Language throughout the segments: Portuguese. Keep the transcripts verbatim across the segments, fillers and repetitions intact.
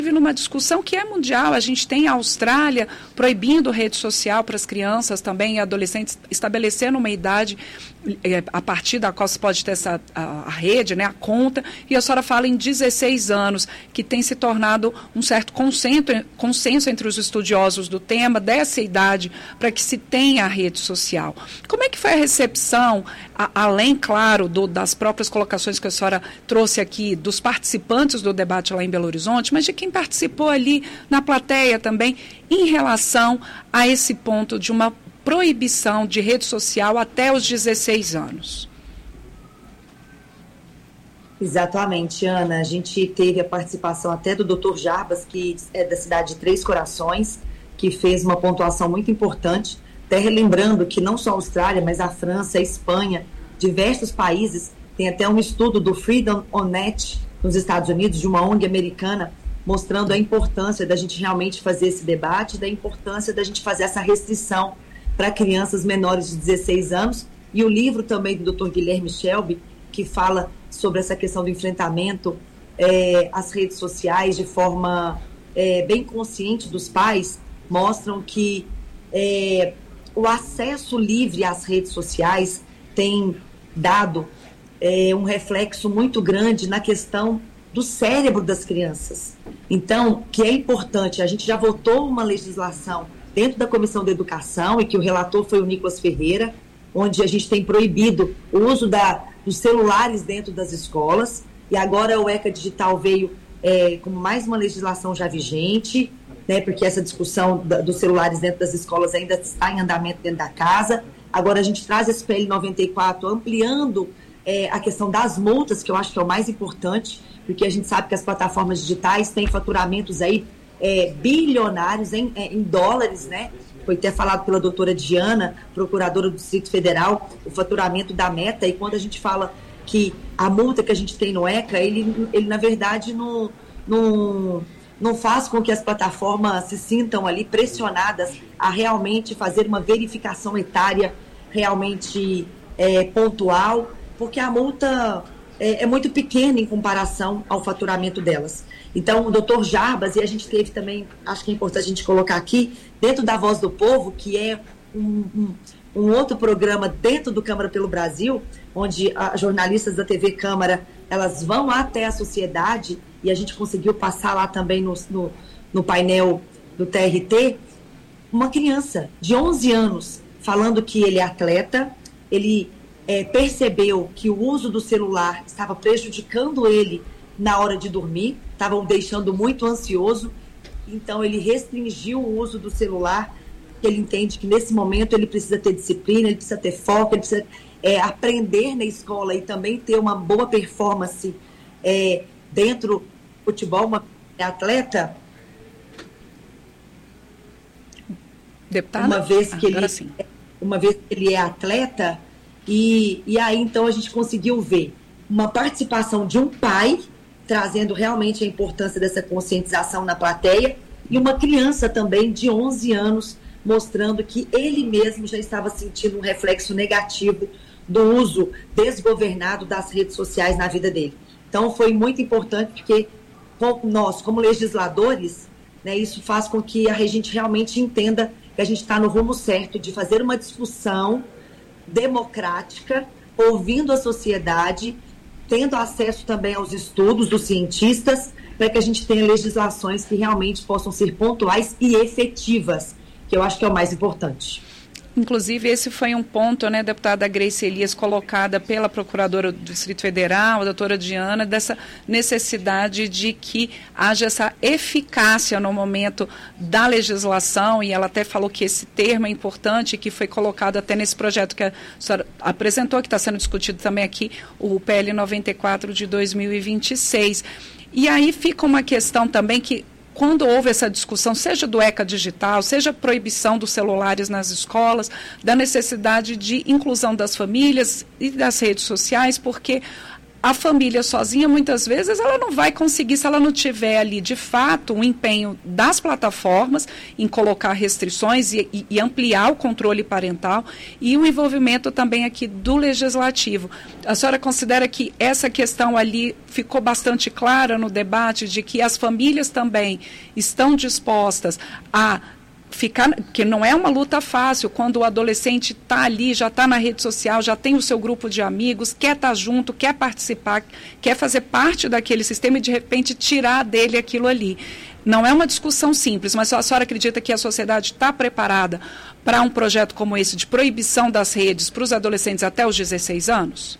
numa discussão que é mundial. A gente tem a Austrália proibindo rede social para as crianças também e adolescentes, estabelecendo uma idade é, a partir da qual se pode ter essa, a, a rede, né, a conta, e a senhora fala em dezesseis anos, que tem se tornado um certo consenso, consenso entre os estudiosos do tema, dessa idade, para que se tenha a rede social. Como é que foi a recepção, a, além, claro, do, das próprias colocações que a senhora trouxe aqui, dos participantes do debate lá em Belo Horizonte, mas de quem participou ali na plateia também, em relação a esse ponto de uma proibição de rede social até os dezesseis anos? Exatamente, Ana. A gente teve a participação até do doutor Jarbas, que é da cidade de Três Corações, que fez uma pontuação muito importante, até relembrando que não só a Austrália, mas a França, a Espanha, diversos países, tem até um estudo do Freedom on Net nos Estados Unidos, de uma O N G americana, mostrando a importância da gente realmente fazer esse debate, da importância da gente fazer essa restrição para crianças menores de dezesseis anos, e o livro também do doutor Guilherme Shelby, que fala sobre essa questão do enfrentamento é, às redes sociais de forma é, bem consciente dos pais, mostram que é, o acesso livre às redes sociais tem dado é, um reflexo muito grande na questão do cérebro das crianças. Então, que é importante, a gente já votou uma legislação dentro da Comissão de Educação, e que o relator foi o Nicolas Ferreira, onde a gente tem proibido o uso da, dos celulares dentro das escolas, e agora o ECA Digital veio é, como mais uma legislação já vigente, né, porque essa discussão da, dos celulares dentro das escolas ainda está em andamento dentro da casa. Agora a gente traz esse P L noventa e quatro ampliando é, a questão das multas, que eu acho que é o mais importante, porque a gente sabe que as plataformas digitais têm faturamentos aí é, bilionários em, em dólares, né? Foi até falado pela doutora Diana, procuradora do Distrito Federal, o faturamento da Meta, e quando a gente fala que a multa que a gente tem no ECA, ele, ele na verdade não, não, não faz com que as plataformas se sintam ali pressionadas a realmente fazer uma verificação etária realmente é, pontual, porque a multa é, é muito pequena em comparação ao faturamento delas. Então, o doutor Jarbas, e a gente teve também, acho que é importante a gente colocar aqui, dentro da Voz do Povo, que é um, um, um outro programa dentro do Câmara pelo Brasil, onde as jornalistas da T V Câmara, elas vão até a sociedade, e a gente conseguiu passar lá também no, no, no painel do T R T, uma criança de onze anos falando que ele é atleta, ele é, percebeu que o uso do celular estava prejudicando ele na hora de dormir, estavam deixando muito ansioso, então ele restringiu o uso do celular, porque ele entende que nesse momento ele precisa ter disciplina, ele precisa ter foco, ele precisa é, aprender na escola e também ter uma boa performance é, dentro do futebol, uma atleta. Deputada? Uma vez que ah, ele, sim. uma vez que ele é atleta, e, e aí então a gente conseguiu ver uma participação de um pai, trazendo realmente a importância dessa conscientização na plateia, e uma criança também de onze anos, mostrando que ele mesmo já estava sentindo um reflexo negativo do uso desgovernado das redes sociais na vida dele. Então foi muito importante, porque nós, como legisladores, né, isso faz com que a gente realmente entenda que a gente está no rumo certo de fazer uma discussão democrática, ouvindo a sociedade, tendo acesso também aos estudos dos cientistas, para que a gente tenha legislações que realmente possam ser pontuais e efetivas, que eu acho que é o mais importante. Inclusive, esse foi um ponto, né, deputada Grace Elias, colocada pela procuradora do Distrito Federal, a doutora Diana, dessa necessidade de que haja essa eficácia no momento da legislação, e ela até falou que esse termo é importante, que foi colocado até nesse projeto que a senhora apresentou, que está sendo discutido também aqui, o P L noventa e quatro de dois mil e vinte e seis. E aí fica uma questão também que, quando houve essa discussão, seja do ECA Digital, seja a proibição dos celulares nas escolas, da necessidade de inclusão das famílias e das redes sociais, porque a família sozinha, muitas vezes, ela não vai conseguir, se ela não tiver ali, de fato, um empenho das plataformas em colocar restrições e, e, e ampliar o controle parental e o envolvimento também aqui do legislativo. A senhora considera que essa questão ali ficou bastante clara no debate de que as famílias também estão dispostas a ficar, que não é uma luta fácil, quando o adolescente está ali, já está na rede social, já tem o seu grupo de amigos, quer estar junto, quer participar, quer fazer parte daquele sistema e de repente tirar dele aquilo ali. Não é uma discussão simples, mas a senhora acredita que a sociedade está preparada para um projeto como esse de proibição das redes para os adolescentes até os dezesseis anos?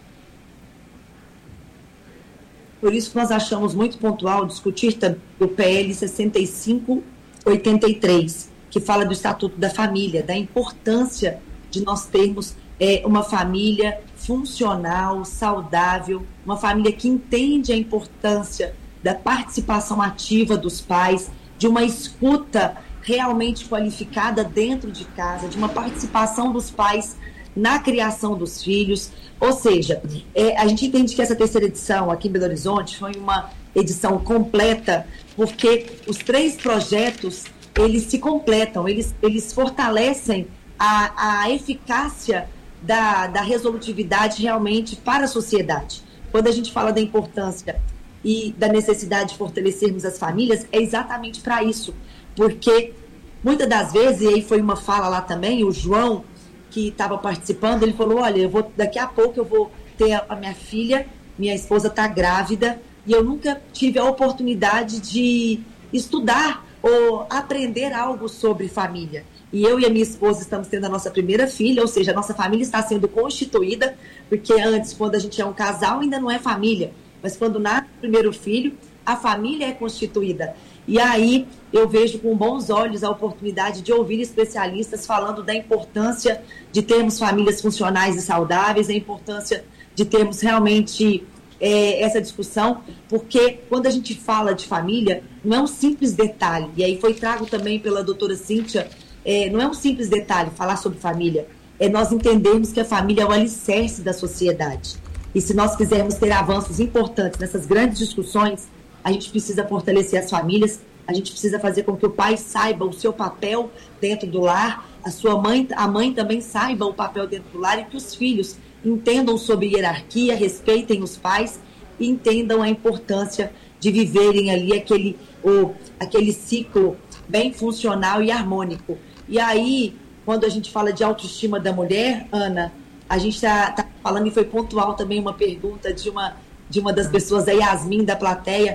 Por isso que nós achamos muito pontual discutir também o P L sessenta e cinco oitenta e três, que fala do Estatuto da Família, da importância de nós termos é, uma família funcional, saudável, uma família que entende a importância da participação ativa dos pais, de uma escuta realmente qualificada dentro de casa, de uma participação dos pais na criação dos filhos. Ou seja, é, a gente entende que essa terceira edição aqui em Belo Horizonte foi uma edição completa, porque os três projetos eles se completam, eles, eles fortalecem a, a eficácia da, da resolutividade realmente para a sociedade. Quando a gente fala da importância e da necessidade de fortalecermos as famílias, é exatamente para isso, porque muitas das vezes, e aí foi uma fala lá também, o João, que estava participando, ele falou, olha, eu vou, daqui a pouco eu vou ter a, a minha filha, minha esposa está grávida, e eu nunca tive a oportunidade de estudar ou aprender algo sobre família. E eu e a minha esposa estamos tendo a nossa primeira filha, ou seja, a nossa família está sendo constituída, porque antes, quando a gente é um casal, ainda não é família, mas quando nasce o primeiro filho, a família é constituída. E aí eu vejo com bons olhos a oportunidade de ouvir especialistas falando da importância de termos famílias funcionais e saudáveis, a importância de termos realmente é, essa discussão, porque quando a gente fala de família, não é um simples detalhe, e aí foi trago também pela doutora Cíntia, é, não é um simples detalhe falar sobre família, é nós entendermos que a família é o alicerce da sociedade. E se nós quisermos ter avanços importantes nessas grandes discussões, a gente precisa fortalecer as famílias, a gente precisa fazer com que o pai saiba o seu papel dentro do lar, a sua mãe, a mãe também saiba o papel dentro do lar, e que os filhos entendam sobre hierarquia, respeitem os pais e entendam a importância de viverem ali aquele, o, aquele ciclo bem funcional e harmônico. E aí, quando a gente fala de autoestima da mulher, Ana, a gente está tá falando, e foi pontual também uma pergunta de uma, de uma das pessoas, a Yasmin, da plateia.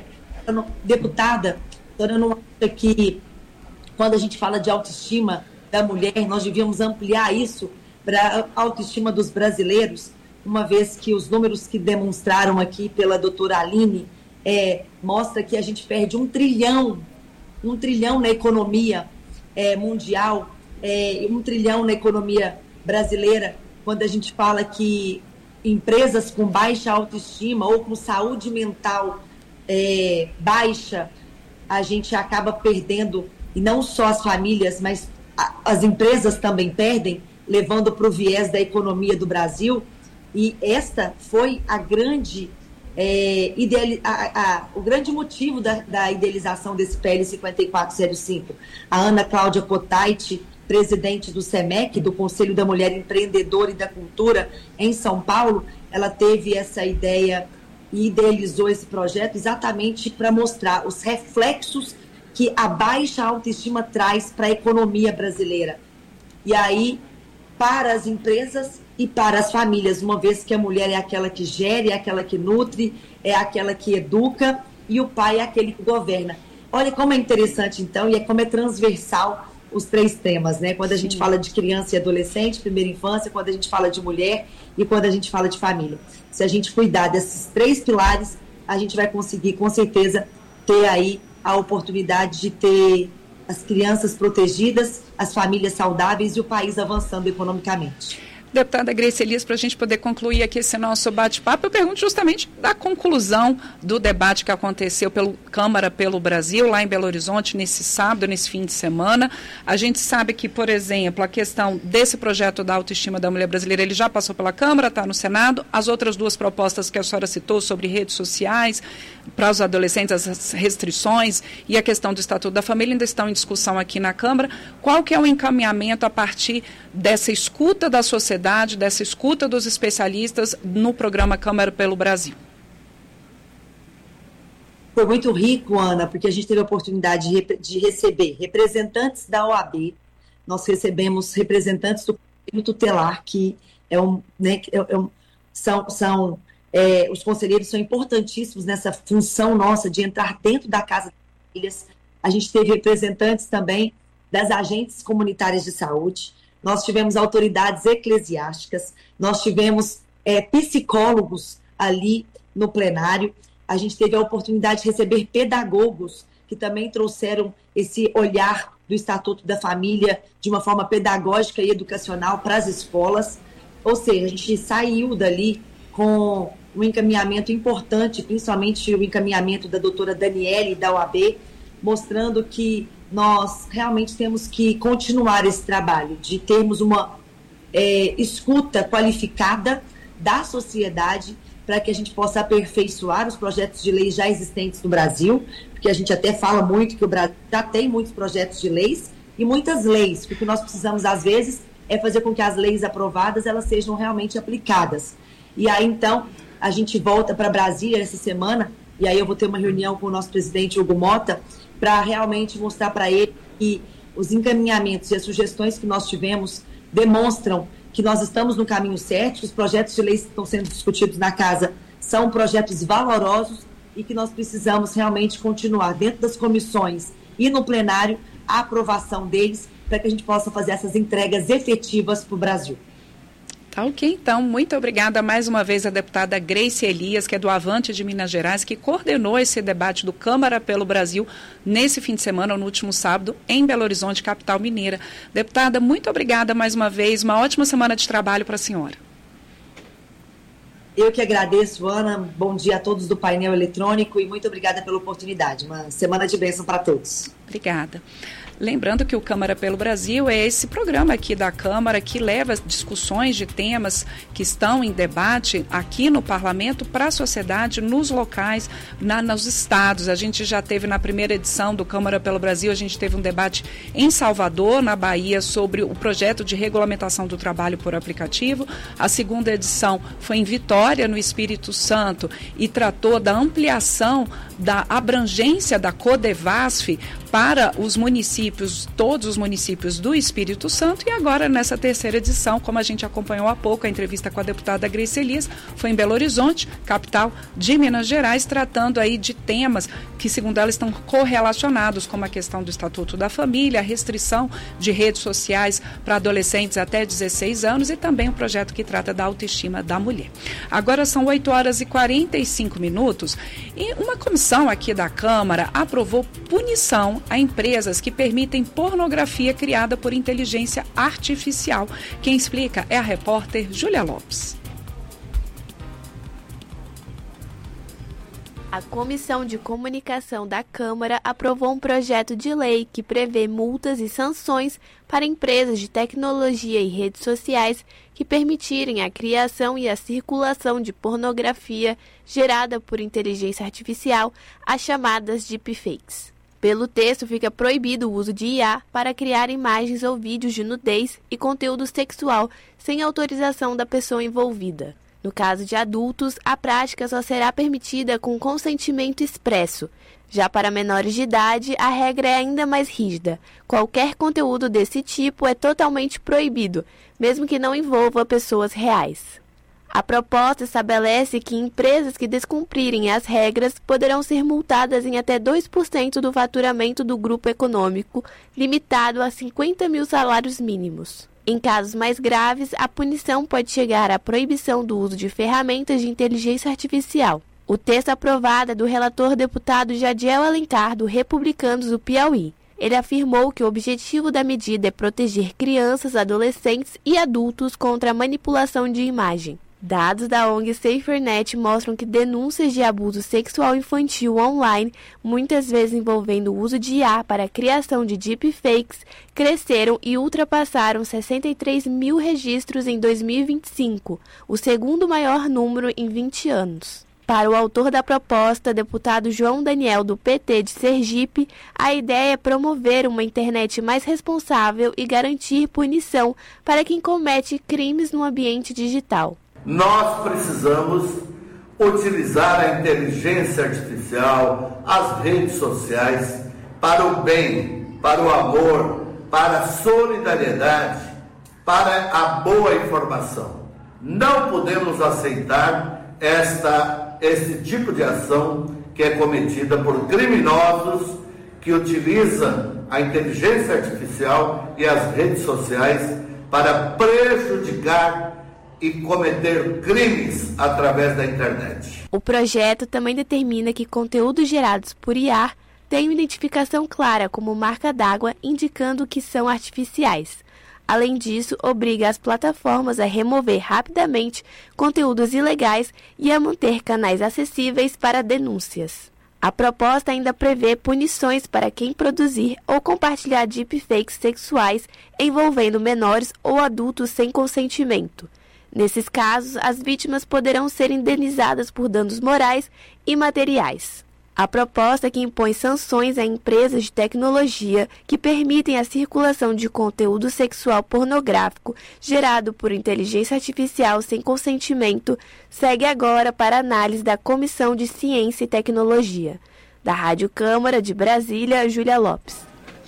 Deputada, a senhora não acha que quando a gente fala de autoestima da mulher, nós devíamos ampliar isso para a autoestima dos brasileiros, uma vez que os números que demonstraram aqui pela doutora Aline é, mostra que a gente perde um trilhão, um trilhão na economia é, mundial, é, um trilhão na economia brasileira, quando a gente fala que empresas com baixa autoestima ou com saúde mental é, baixa, a gente acaba perdendo, e não só as famílias, mas a, as empresas também perdem, levando para o viés da economia do Brasil. E esta foi a grande, é, ideali- a, a, o grande motivo da, da idealização desse P L cinquenta e quatro zero cinco. A Ana Cláudia Potait, presidente do SEMEC, do Conselho da Mulher Empreendedora e da Cultura, em São Paulo, ela teve essa ideia e idealizou esse projeto exatamente para mostrar os reflexos que a baixa autoestima traz para a economia brasileira. E aí, para as empresas e para as famílias, uma vez que a mulher é aquela que gere, é aquela que nutre, é aquela que educa, e o pai é aquele que governa. Olha como é interessante, então, e é como é transversal os três temas, né? Quando a gente Sim. fala de criança e adolescente, primeira infância, quando a gente fala de mulher e quando a gente fala de família. Se a gente cuidar desses três pilares, a gente vai conseguir, com certeza, ter aí a oportunidade de ter as crianças protegidas, as famílias saudáveis e o país avançando economicamente. Deputada Grace Elias, para a gente poder concluir aqui esse nosso bate-papo, eu pergunto justamente da conclusão do debate que aconteceu pelo Câmara pelo Brasil, lá em Belo Horizonte, nesse sábado, nesse fim de semana. A gente sabe que, por exemplo, a questão desse projeto da autoestima da mulher brasileira, ele já passou pela Câmara, está no Senado. As outras duas propostas que a senhora citou sobre redes sociais, para os adolescentes, as restrições e a questão do Estatuto da Família ainda estão em discussão aqui na Câmara. Qual que é o encaminhamento a partir dessa escuta da sociedade, dessa escuta dos especialistas no programa Câmara pelo Brasil? Foi muito rico, Ana, porque a gente teve a oportunidade de, de receber representantes da O A B, nós recebemos representantes do Conselho Tutelar, que é um, né, é um, são, são é, os conselheiros são importantíssimos nessa função nossa de entrar dentro da Casa das Famílias. A gente teve representantes também das agentes comunitárias de saúde, nós tivemos autoridades eclesiásticas, nós tivemos é, psicólogos ali no plenário, a gente teve a oportunidade de receber pedagogos que também trouxeram esse olhar do Estatuto da Família de uma forma pedagógica e educacional para as escolas. Ou seja, a gente saiu dali com um encaminhamento importante, principalmente o encaminhamento da doutora Daniele da O A B, mostrando que nós realmente temos que continuar esse trabalho, de termos uma é, escuta qualificada da sociedade para que a gente possa aperfeiçoar os projetos de lei já existentes no Brasil, porque a gente até fala muito que o Brasil já tem muitos projetos de leis e muitas leis, porque o que nós precisamos, às vezes, é fazer com que as leis aprovadas elas sejam realmente aplicadas. E aí, então, a gente volta para Brasília essa semana, e aí eu vou ter uma reunião com o nosso presidente Hugo Mota, para realmente mostrar para ele que os encaminhamentos e as sugestões que nós tivemos demonstram que nós estamos no caminho certo, que os projetos de lei que estão sendo discutidos na casa são projetos valorosos e que nós precisamos realmente continuar dentro das comissões e no plenário a aprovação deles para que a gente possa fazer essas entregas efetivas para o Brasil. Tá ok, então, muito obrigada mais uma vez à deputada Grace Elias, que é do Avante de Minas Gerais, que coordenou esse debate do Câmara pelo Brasil nesse fim de semana, no último sábado, em Belo Horizonte, capital mineira. Deputada, muito obrigada mais uma vez, uma ótima semana de trabalho para a senhora. Eu que agradeço, Ana, bom dia a todos do painel eletrônico e muito obrigada pela oportunidade. Uma semana de bênção para todos. Obrigada. Lembrando que o Câmara pelo Brasil é esse programa aqui da Câmara que leva discussões de temas que estão em debate aqui no Parlamento para a sociedade, nos locais, na, nos estados. A gente já teve na primeira edição do Câmara pelo Brasil, a gente teve um debate em Salvador, na Bahia, sobre o projeto de regulamentação do trabalho por aplicativo. A segunda edição foi em Vitória, no Espírito Santo, e tratou da ampliação da abrangência da Codevasf para os municípios, todos os municípios do Espírito Santo. E agora, nessa terceira edição, como a gente acompanhou há pouco, a entrevista com a deputada Grace Elias, foi em Belo Horizonte, capital de Minas Gerais, tratando aí de temas que, segundo ela, estão correlacionados, como a questão do Estatuto da Família, a restrição de redes sociais para adolescentes até dezesseis anos e também o projeto que trata da autoestima da mulher. Agora são oito horas e quarenta e cinco minutos e uma comissão aqui da Câmara aprovou punição a empresas que permitem pornografia criada por inteligência artificial. Quem explica é a repórter Júlia Lopes. A Comissão de Comunicação da Câmara aprovou um projeto de lei que prevê multas e sanções para empresas de tecnologia e redes sociais que permitirem a criação e a circulação de pornografia gerada por inteligência artificial, as chamadas deepfakes. Pelo texto, fica proibido o uso de I A para criar imagens ou vídeos de nudez e conteúdo sexual sem autorização da pessoa envolvida. No caso de adultos, a prática só será permitida com consentimento expresso. Já para menores de idade, a regra é ainda mais rígida. Qualquer conteúdo desse tipo é totalmente proibido, mesmo que não envolva pessoas reais. A proposta estabelece que empresas que descumprirem as regras poderão ser multadas em até dois por cento do faturamento do grupo econômico, limitado a cinquenta mil salários mínimos. Em casos mais graves, a punição pode chegar à proibição do uso de ferramentas de inteligência artificial. O texto aprovado é do relator deputado Jadiel Alencar, do Republicanos do Piauí. Ele afirmou que o objetivo da medida é proteger crianças, adolescentes e adultos contra a manipulação de imagem. Dados da O N G SaferNet mostram que denúncias de abuso sexual infantil online, muitas vezes envolvendo o uso de I A para a criação de deepfakes, cresceram e ultrapassaram sessenta e três mil registros em dois mil e vinte e cinco, o segundo maior número em vinte anos. Para o autor da proposta, deputado João Daniel, do P T de Sergipe, a ideia é promover uma internet mais responsável e garantir punição para quem comete crimes no ambiente digital. Nós precisamos utilizar a inteligência artificial, as redes sociais, para o bem, para o amor, para a solidariedade, para a boa informação. Não podemos aceitar esta esse tipo de ação que é cometida por criminosos que utilizam a inteligência artificial e as redes sociais para prejudicar e cometer crimes através da internet. O projeto também determina que conteúdos gerados por I A tenham identificação clara como marca d'água, indicando que são artificiais. Além disso, obriga as plataformas a remover rapidamente conteúdos ilegais e a manter canais acessíveis para denúncias. A proposta ainda prevê punições para quem produzir ou compartilhar deepfakes sexuais envolvendo menores ou adultos sem consentimento. Nesses casos, as vítimas poderão ser indenizadas por danos morais e materiais. A proposta que impõe sanções a empresas de tecnologia que permitem a circulação de conteúdo sexual pornográfico gerado por inteligência artificial sem consentimento segue agora para análise da Comissão de Ciência e Tecnologia. Da Rádio Câmara de Brasília, Júlia Lopes.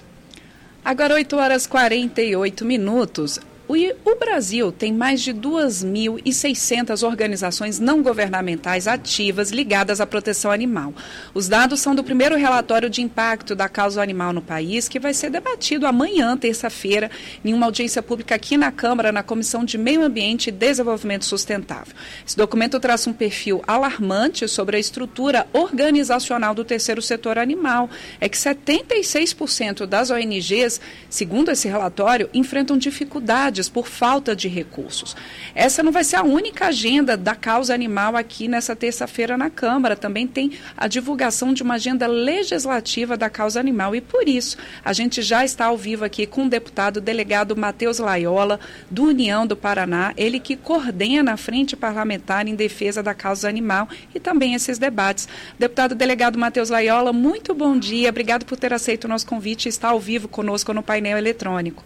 Agora oito horas e quarenta e oito minutos. O Brasil tem mais de duas mil e seiscentas organizações não governamentais ativas ligadas à proteção animal. Os dados são do primeiro relatório de impacto da causa animal no país, que vai ser debatido amanhã, terça-feira, em uma audiência pública aqui na Câmara, na Comissão de Meio Ambiente e Desenvolvimento Sustentável. Esse documento traça um perfil alarmante sobre a estrutura organizacional do terceiro setor animal. É que setenta e seis por cento das O N Gs, segundo esse relatório, enfrentam dificuldades por falta de recursos. Essa não vai ser a única agenda da causa animal aqui nessa terça-feira na Câmara. Também tem a divulgação de uma agenda legislativa da causa animal e, por isso, a gente já está ao vivo aqui com o deputado delegado Matheus Laiola, do União do Paraná, ele que coordena a Frente Parlamentar em Defesa da Causa Animal e também esses debates. Deputado delegado Matheus Laiola, muito bom dia, obrigado por ter aceito o nosso convite e estar ao vivo conosco no painel eletrônico.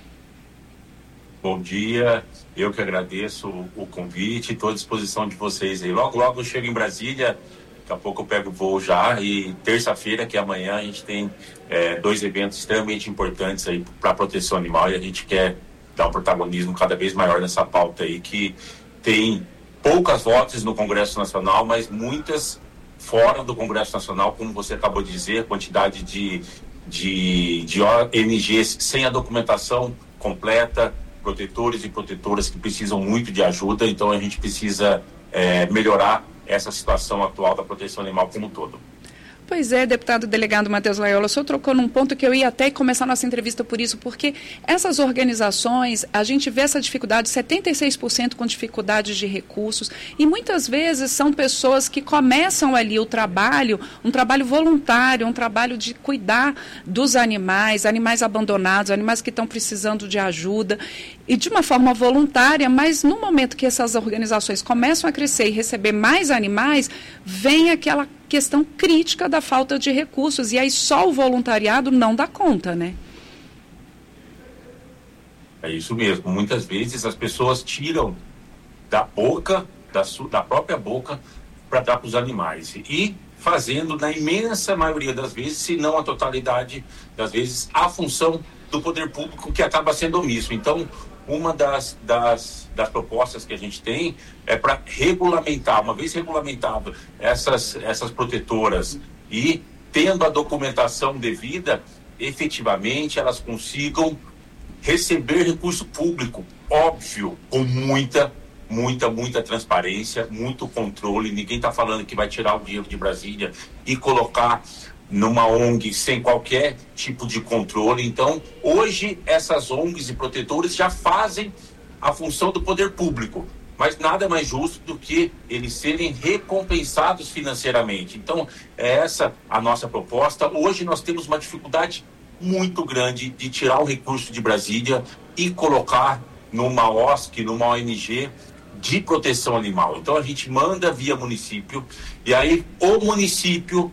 Bom dia, eu que agradeço o convite, estou à disposição de vocês aí. Logo, logo eu chego em Brasília, daqui a pouco eu pego o voo já, e terça-feira, que é amanhã, a gente tem é, dois eventos extremamente importantes aí para a proteção animal e a gente quer dar um protagonismo cada vez maior nessa pauta aí, que tem poucas vozes no Congresso Nacional, mas muitas fora do Congresso Nacional, como você acabou de dizer, a quantidade de, de, de O N Gs sem a documentação completa, protetores e protetoras que precisam muito de ajuda, então a gente precisa é, melhorar essa situação atual da proteção animal como um todo. Pois é, deputado delegado Matheus Laiola, o senhor trocou num ponto que eu ia até começar a nossa entrevista por isso, porque essas organizações, a gente vê essa dificuldade, setenta e seis por cento com dificuldades de recursos, e muitas vezes são pessoas que começam ali o trabalho, um trabalho voluntário, um trabalho de cuidar dos animais, animais abandonados, animais que estão precisando de ajuda, e de uma forma voluntária, mas no momento que essas organizações começam a crescer e receber mais animais, vem aquela questão crítica da falta de recursos, e aí só o voluntariado não dá conta, né? É isso mesmo, muitas vezes as pessoas tiram da boca, da, su, da própria boca, para dar para os animais, e fazendo, na imensa maioria das vezes, se não a totalidade das vezes, a função do poder público, que acaba sendo omisso. Então, uma das, das, das propostas que a gente tem é para regulamentar, uma vez regulamentado essas, essas protetoras e tendo a documentação devida, efetivamente elas consigam receber recurso público, óbvio, com muita, muita, muita transparência, muito controle. Ninguém está falando que vai tirar o dinheiro de Brasília e colocar numa O N G sem qualquer tipo de controle. Então, hoje, essas O N Gs e protetores já fazem a função do poder público, mas nada mais justo do que eles serem recompensados financeiramente. Então, é essa a nossa proposta. Hoje nós temos uma dificuldade muito grande de tirar o recurso de Brasília e colocar numa O S C, numa O N G de proteção animal. Então, a gente manda via município, e aí o município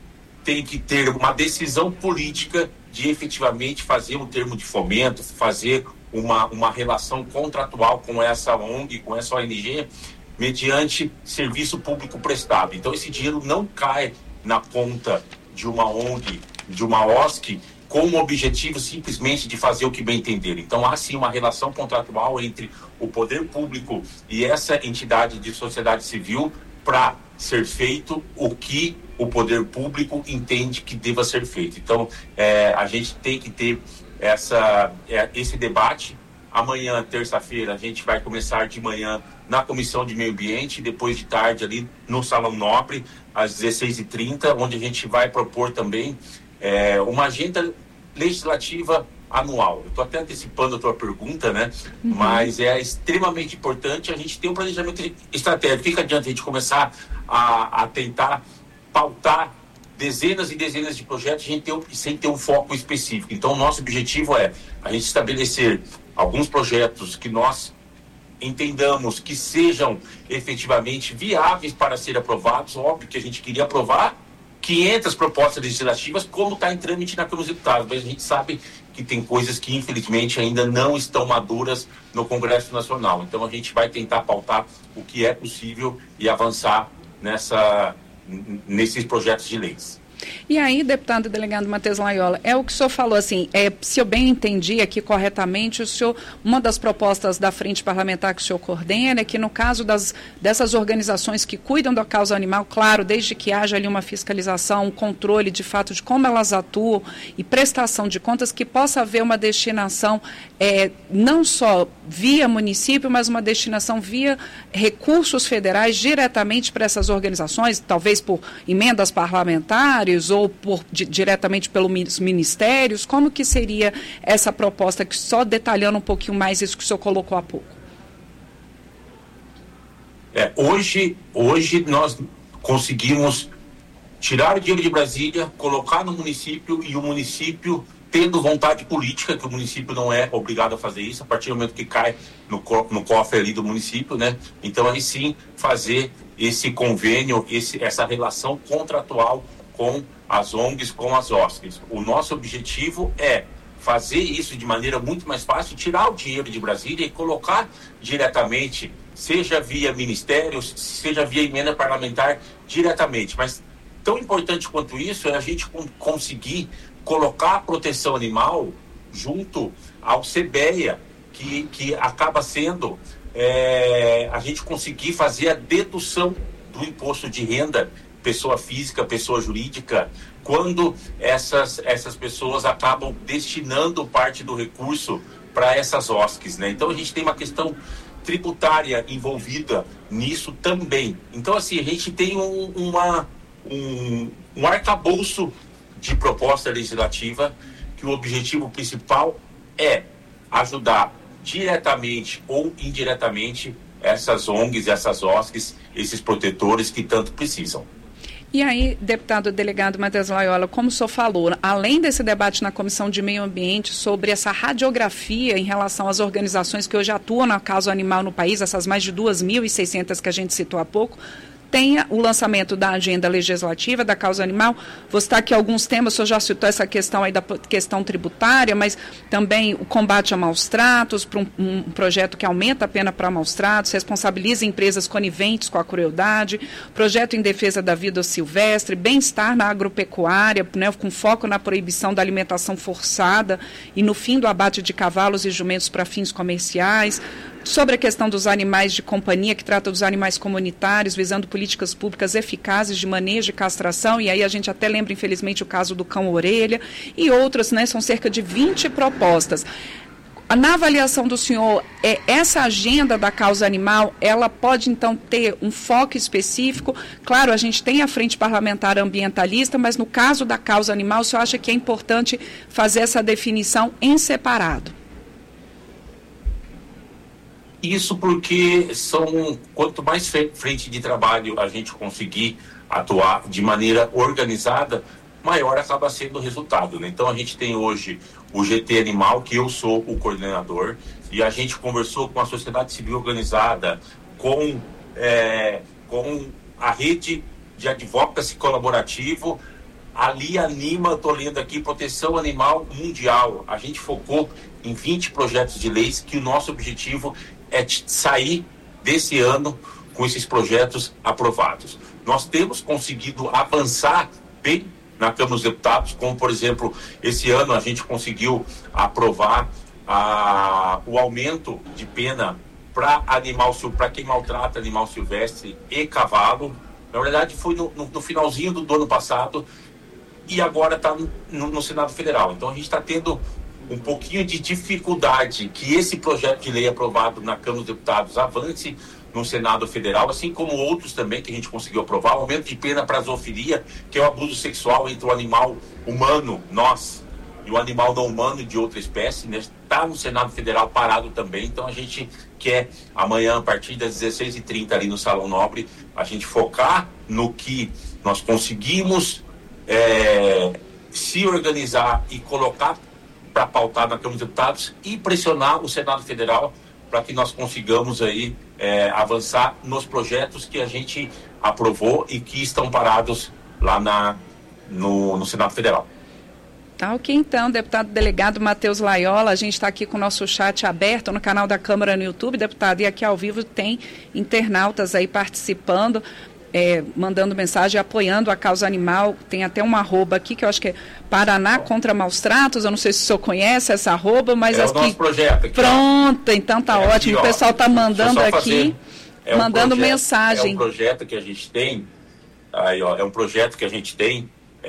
tem que ter uma decisão política de efetivamente fazer um termo de fomento, fazer uma, uma relação contratual com essa O N G, com essa O N G, mediante serviço público prestado. Então, esse dinheiro não cai na conta de uma O N G, de uma O S C, com o objetivo simplesmente de fazer o que bem entender. Então, há sim uma relação contratual entre o poder público e essa entidade de sociedade civil para ser feito o que o poder público entende que deva ser feito. Então, é, a gente tem que ter essa, é, esse debate. Amanhã, terça-feira, a gente vai começar de manhã na Comissão de Meio Ambiente, depois de tarde ali no Salão Nobre, às dezesseis e trinta, onde a gente vai propor também é, uma agenda legislativa anual. Eu estou até antecipando a tua pergunta, né? Uhum. Mas é extremamente importante a gente ter um planejamento estratégico. Fica adiante a gente começar a, a tentar pautar dezenas e dezenas de projetos a gente ter, sem ter um foco específico. Então, o nosso objetivo é a gente estabelecer alguns projetos que nós entendamos que sejam efetivamente viáveis para ser aprovados. Óbvio que a gente queria aprovar quinhentas propostas legislativas, como está em trâmite na Câmara dos Deputados, mas a gente sabe que tem coisas que, infelizmente, ainda não estão maduras no Congresso Nacional. Então, a gente vai tentar pautar o que é possível e avançar nessa, nesses projetos de leis. E aí, deputado delegado Matheus Laiola, é o que o senhor falou, assim, é, se eu bem entendi aqui corretamente, o senhor, uma das propostas da frente parlamentar que o senhor coordena é que no caso das, dessas organizações que cuidam da causa animal, claro, desde que haja ali uma fiscalização, um controle de fato de como elas atuam e prestação de contas, que possa haver uma destinação é, não só via município, mas uma destinação via recursos federais diretamente para essas organizações, talvez por emendas parlamentares, ou por, di, diretamente pelos ministérios. Como que seria essa proposta, que só detalhando um pouquinho mais isso que o senhor colocou há pouco? É, hoje, hoje nós conseguimos tirar o dinheiro de Brasília, colocar no município, e o município, tendo vontade política, que o município não é obrigado a fazer isso, a partir do momento que cai no, co no cofre ali do município, né? Então, aí sim, fazer esse convênio, esse, essa relação contratual com as O N Gs, com as O S Cs. O nosso objetivo é fazer isso de maneira muito mais fácil, tirar o dinheiro de Brasília e colocar diretamente, seja via ministérios, seja via emenda parlamentar, diretamente. Mas tão importante quanto isso é a gente conseguir colocar a proteção animal junto ao SEBEA, que, que acaba sendo é, a gente conseguir fazer a dedução do imposto de renda, pessoa física, pessoa jurídica, quando essas, essas pessoas acabam destinando parte do recurso para essas O S Cs, né? Então, a gente tem uma questão tributária envolvida nisso também. Então, assim, a gente tem um, uma, um, um arcabouço de proposta legislativa que o objetivo principal é ajudar diretamente ou indiretamente essas O N Gs e essas O S Cs, esses protetores que tanto precisam. E aí, deputado delegado Matheus Laiola, como o senhor falou, além desse debate na Comissão de Meio Ambiente sobre essa radiografia em relação às organizações que hoje atuam na causa animal no país, essas mais de duas mil e seiscentas que a gente citou há pouco, tenha o lançamento da agenda legislativa da causa animal. Vou citar aqui alguns temas, o senhor já citou essa questão aí da questão tributária, mas também o combate a maus tratos, para um, um projeto que aumenta a pena para maus tratos, responsabiliza empresas coniventes com a crueldade, projeto em defesa da vida silvestre, bem-estar na agropecuária, né, com foco na proibição da alimentação forçada e no fim do abate de cavalos e jumentos para fins comerciais, sobre a questão dos animais de companhia, que trata dos animais comunitários, visando políticas públicas eficazes de manejo e castração, e aí a gente até lembra, infelizmente, o caso do cão-orelha, e outras, né, são cerca de vinte propostas. Na avaliação do senhor, é, essa agenda da causa animal, ela pode então ter um foco específico? Claro, a gente tem a Frente Parlamentar Ambientalista, mas no caso da causa animal, o senhor acha que é importante fazer essa definição em separado? Isso porque são, quanto mais frente de trabalho a gente conseguir atuar de maneira organizada, maior acaba sendo o resultado, né? Então a gente tem hoje o G T Animal, que eu sou o coordenador, e a gente conversou com a sociedade civil organizada, com, é, com a rede de advocacy colaborativo, ali anima, estou lendo aqui, Proteção Animal Mundial. A gente focou em vinte projetos de leis, que o nosso objetivo é sair desse ano com esses projetos aprovados. Nós temos conseguido avançar bem na Câmara dos Deputados, como, por exemplo, esse ano a gente conseguiu aprovar a, o aumento de pena para animal, para quem maltrata animal silvestre e cavalo. Na verdade, foi no, no, no finalzinho do, do ano passado e agora está no, no Senado Federal. Então, a gente está tendo um pouquinho de dificuldade que esse projeto de lei aprovado na Câmara dos Deputados avance no Senado Federal, assim como outros também que a gente conseguiu aprovar, o aumento de pena para zoofilia, que é o abuso sexual entre o animal humano, nós, e o animal não humano de outra espécie, né? Está no Senado Federal parado também. Então a gente quer amanhã, a partir das dezesseis e trinta ali no Salão Nobre, a gente focar no que nós conseguimos é, se organizar e colocar para pautar na Câmara dos Deputados e pressionar o Senado Federal para que nós consigamos aí é, avançar nos projetos que a gente aprovou e que estão parados lá na, no, no Senado Federal. Tá ok, então, deputado delegado Matheus Laiola, a gente está aqui com o nosso chat aberto no canal da Câmara no YouTube, deputado, e aqui ao vivo tem internautas aí participando, é, mandando mensagem, apoiando a causa animal. Tem até uma arroba aqui que eu acho que é Paraná contra Maus Tratos. Eu não sei se o senhor conhece essa arroba, mas é aqui... o nosso projeto aqui. Pronto, ó. Então tá é ótimo. Aqui, o pessoal está mandando aqui, é um mandando projeto, mensagem. É um projeto que a gente tem, aí, ó, é um projeto que a gente tem,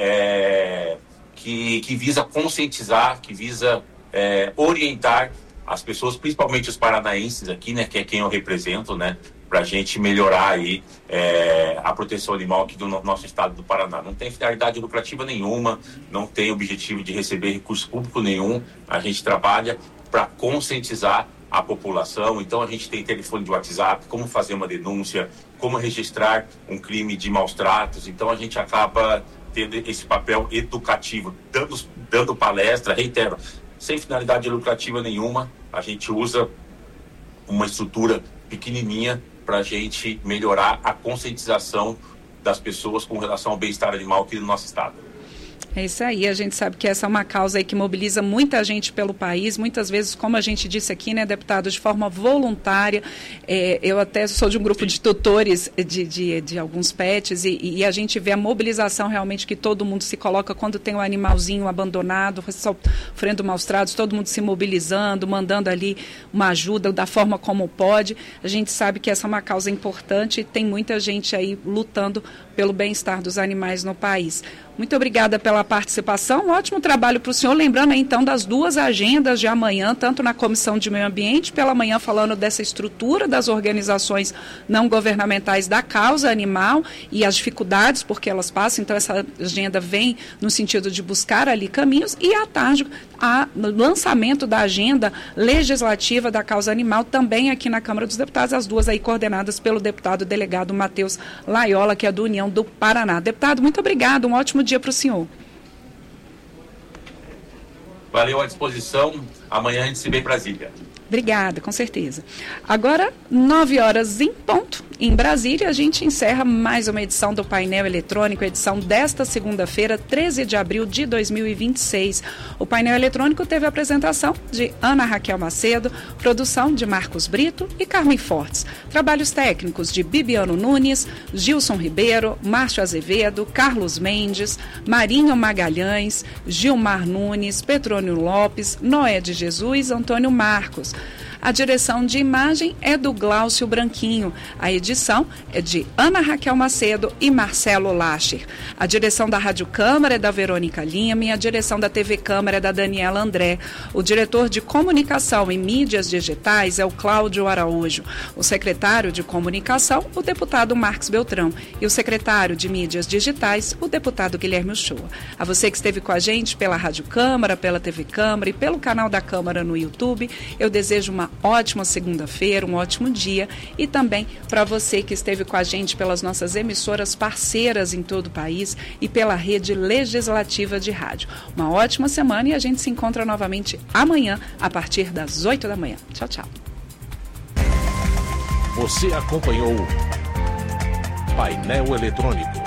é, que, que visa conscientizar, que visa é, orientar as pessoas, principalmente os paranaenses aqui, né, que é quem eu represento, né, para a gente melhorar aí é, a proteção animal aqui do no, nosso estado do Paraná. Não tem finalidade lucrativa nenhuma, não tem objetivo de receber recurso público nenhum. A gente trabalha para conscientizar a população. Então a gente tem telefone de WhatsApp, como fazer uma denúncia, como registrar um crime de maus tratos. Então a gente acaba tendo esse papel educativo, dando, dando palestra, reitero, sem finalidade lucrativa nenhuma. A gente usa uma estrutura pequenininha para a gente melhorar a conscientização das pessoas com relação ao bem-estar animal aqui no nosso estado. É isso aí, a gente sabe que essa é uma causa aí que mobiliza muita gente pelo país, muitas vezes, como a gente disse aqui, né, deputado, de forma voluntária. É, eu até sou de um grupo de tutores de, de, de alguns pets e, e a gente vê a mobilização realmente que todo mundo se coloca quando tem um animalzinho abandonado, sofrendo maus tratos, todo mundo se mobilizando, mandando ali uma ajuda da forma como pode. A gente sabe que essa é uma causa importante e tem muita gente aí lutando pelo bem-estar dos animais no país. Muito obrigada pela participação, um ótimo trabalho para o senhor, lembrando aí, então das duas agendas de amanhã, tanto na Comissão de Meio Ambiente, pela manhã falando dessa estrutura das organizações não governamentais da causa animal e as dificuldades porque elas passam, então essa agenda vem no sentido de buscar ali caminhos, e à tarde a, no lançamento da agenda legislativa da causa animal, também aqui na Câmara dos Deputados, as duas aí coordenadas pelo deputado delegado Matheus Laiola, que é do União do Paraná. Deputado, muito obrigado, um ótimo dia para o senhor. Valeu, à disposição. Amanhã a gente se vê em Brasília. Obrigada, com certeza. Agora, nove horas em ponto, em Brasília, a gente encerra mais uma edição do Painel Eletrônico, edição desta segunda-feira, treze de abril de dois mil e vinte e seis. O painel eletrônico teve a apresentação de Ana Raquel Macedo, produção de Marcos Brito e Carmen Fortes. Trabalhos técnicos de Bibiano Nunes, Gilson Ribeiro, Márcio Azevedo, Carlos Mendes, Marinho Magalhães, Gilmar Nunes, Petrônio Lopes, Noé de Jesus, Antônio Marcos. A direção de imagem é do Glaucio Branquinho. A edição é de Ana Raquel Macedo e Marcelo Lacher. A direção da Rádio Câmara é da Verônica Lima e a direção da T V Câmara é da Daniela André. O diretor de comunicação e mídias digitais é o Cláudio Araújo. O secretário de comunicação, o deputado Marcos Beltrão. E o secretário de mídias digitais, o deputado Guilherme Uchoa. A você que esteve com a gente pela Rádio Câmara, pela T V Câmara e pelo canal da Câmara no YouTube, eu desejo uma ótima segunda-feira, um ótimo dia, e também para você que esteve com a gente pelas nossas emissoras parceiras em todo o país e pela rede legislativa de rádio. Uma ótima semana e a gente se encontra novamente amanhã a partir das oito da manhã. Tchau, tchau. Você acompanhou Painel Eletrônico.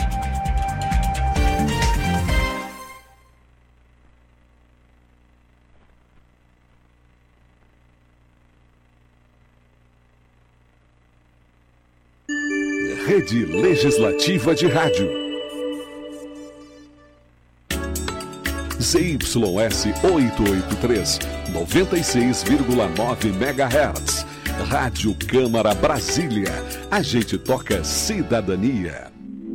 Rede Legislativa de Rádio. Z Y S oitocentos e oitenta e três, noventa e seis vírgula nove megahertz. Rádio Câmara Brasília. A gente toca cidadania.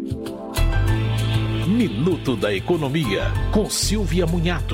Minuto da Economia, com Silvia Munhato.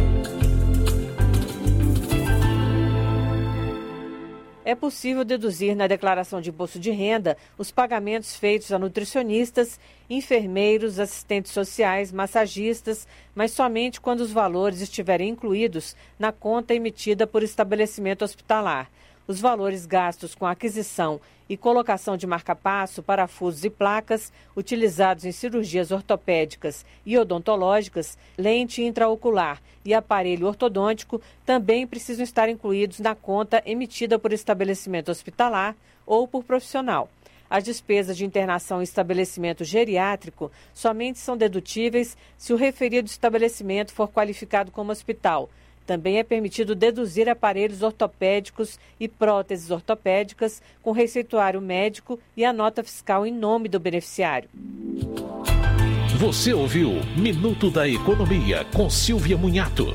É possível deduzir na declaração de imposto de renda os pagamentos feitos a nutricionistas, enfermeiros, assistentes sociais, massagistas, mas somente quando os valores estiverem incluídos na conta emitida por estabelecimento hospitalar. Os valores gastos com aquisição e colocação de marca-passo, parafusos e placas utilizados em cirurgias ortopédicas e odontológicas, lente intraocular e aparelho ortodôntico também precisam estar incluídos na conta emitida por estabelecimento hospitalar ou por profissional. As despesas de internação em estabelecimento geriátrico somente são dedutíveis se o referido estabelecimento for qualificado como hospital. Também é permitido deduzir aparelhos ortopédicos e próteses ortopédicas com receituário médico e a nota fiscal em nome do beneficiário. Você ouviu Minuto da Economia com Silvia Munhato.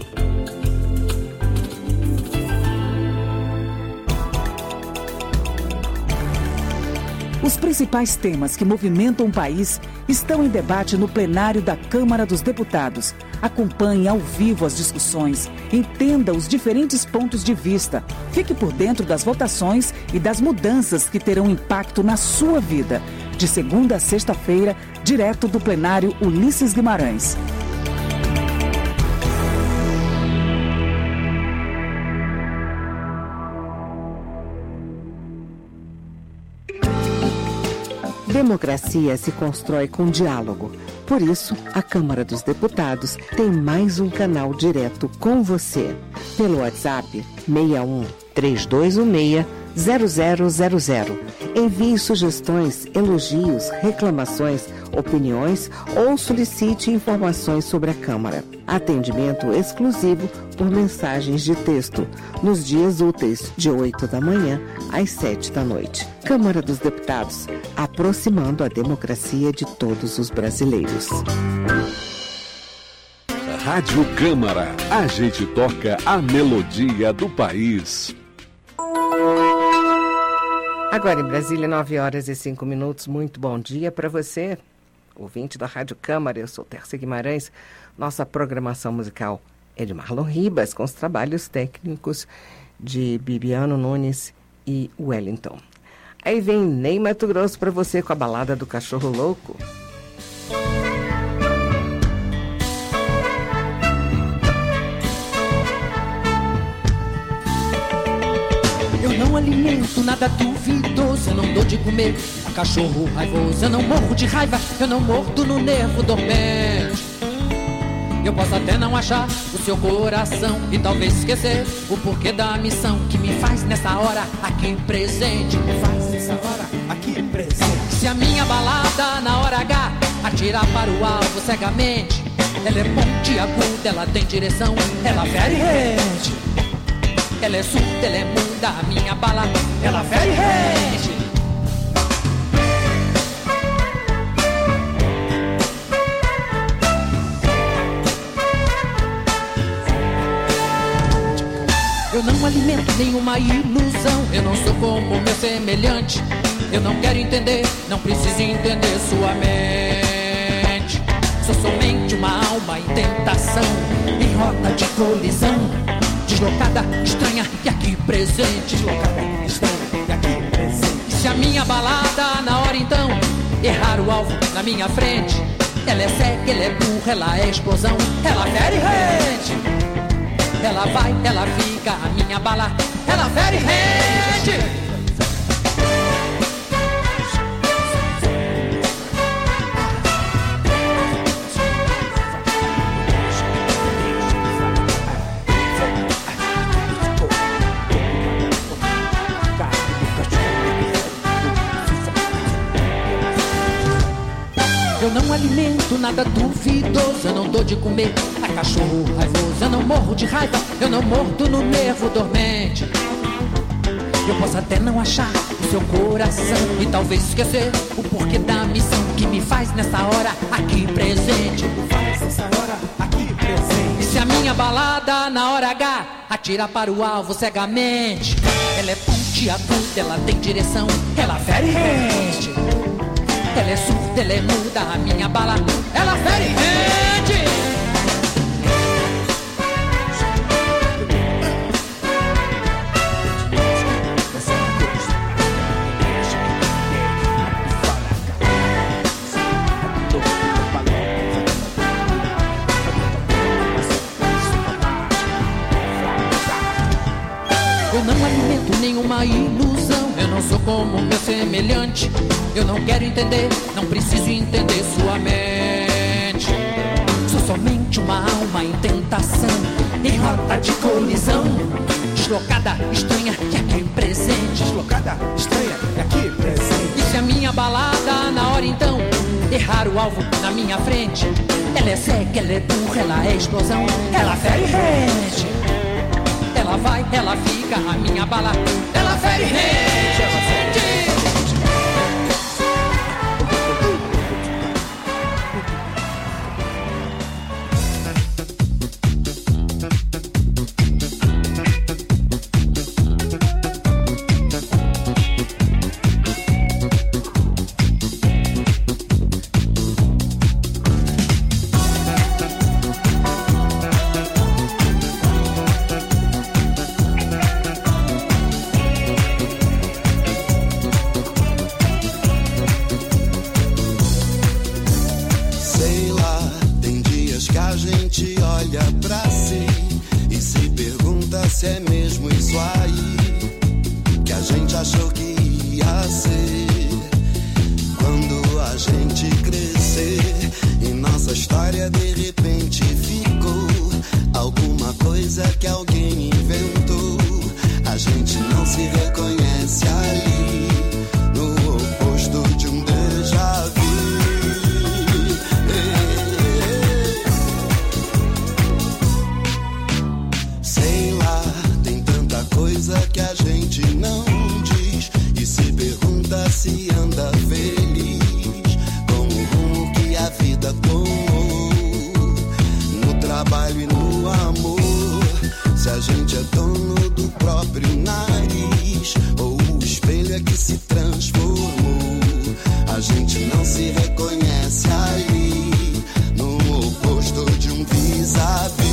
Os principais temas que movimentam o país estão em debate no plenário da Câmara dos Deputados. Acompanhe ao vivo as discussões, entenda os diferentes pontos de vista, fique por dentro das votações e das mudanças que terão impacto na sua vida. De segunda a sexta-feira, direto do plenário Ulisses Guimarães. Democracia se constrói com diálogo. Por isso, a Câmara dos Deputados tem mais um canal direto com você. Pelo WhatsApp seis um, três dois um seis, zero zero zero zero. Envie sugestões, elogios, reclamações, opiniões ou solicite informações sobre a Câmara. Atendimento exclusivo por mensagens de texto, nos dias úteis, de oito da manhã às sete da noite. Câmara dos Deputados, aproximando a democracia de todos os brasileiros. Rádio Câmara, a gente toca a melodia do país. Agora em Brasília, nove horas e cinco minutos. Muito bom dia para você, ouvinte da Rádio Câmara. Eu sou Tércia Guimarães. Nossa programação musical é de Marlon Ribas, com os trabalhos técnicos de Bibiano Nunes e Wellington. Aí vem Ney Mato Grosso para você com a balada do Cachorro Louco. Eu não alimento nada duvidoso, eu não dou de comer a cachorro raivoso. Eu não morro de raiva, eu não mordo no nervo dormente. Eu posso até não achar o seu coração e talvez esquecer o porquê da missão que me faz nessa hora aqui presente. Me faz nessa hora aqui presente. Se a minha balada na hora H atirar para o alvo cegamente, ela é pontiaguda, ela tem direção, ela fere rede. Ela é surda, ela é muda, a minha bala, ela fere rede. Eu não alimento nenhuma ilusão. Eu não sou como meu semelhante. Eu não quero entender, não preciso entender sua mente. Sou somente uma alma em tentação, em rota de colisão, deslocada, estranha e aqui presente. Deslocada, estranha e aqui presente. E se a minha balada na hora então errar o alvo na minha frente, ela é cega, ela é burra, ela é explosão, ela fere rede. Ela vai, ela fica, a minha bala, ela fere rede. Eu não alimento nada duvidoso, eu não dou de comer a cachorro raivoso. Eu não morro de raiva, eu não mordo no nervo dormente. Eu posso até não achar o seu coração e talvez esquecer o porquê da missão que me faz nessa hora aqui presente. Me faz nessa hora aqui presente. E se a minha balada na hora H atira para o alvo cegamente, ela é pontiaguda, ela tem direção, ela fere rede. Ela é surda, ela é muda, a minha bala, ela fere rede. Eu não alimento nenhuma ilusão. Eu não sou como meu semelhante. Eu não quero entender, não preciso entender sua mente. Sou somente uma alma em tentação, em rota de colisão, deslocada, estranha e aqui presente. Deslocada, estranha e aqui presente. E se a minha balada na hora então errar o alvo na minha frente, ela é cega, ela é burra, ela é explosão, ela fere rede. Ela vai, ela fica, a minha bala, ela fere rede, ela fere rede. Se é mesmo isso aí que a gente achou que ia ser quando a gente crescer e nossa história de repente ficou alguma coisa que alguém inventou. A gente não se reconhece ali no oposto de um déjà vu. Coisa que a gente não diz e se pergunta se anda feliz com o rumo que a vida tomou no trabalho e no amor. Se a gente é dono do próprio nariz ou o espelho é que se transformou, a gente não se reconhece ali no oposto de um vis-a-vis.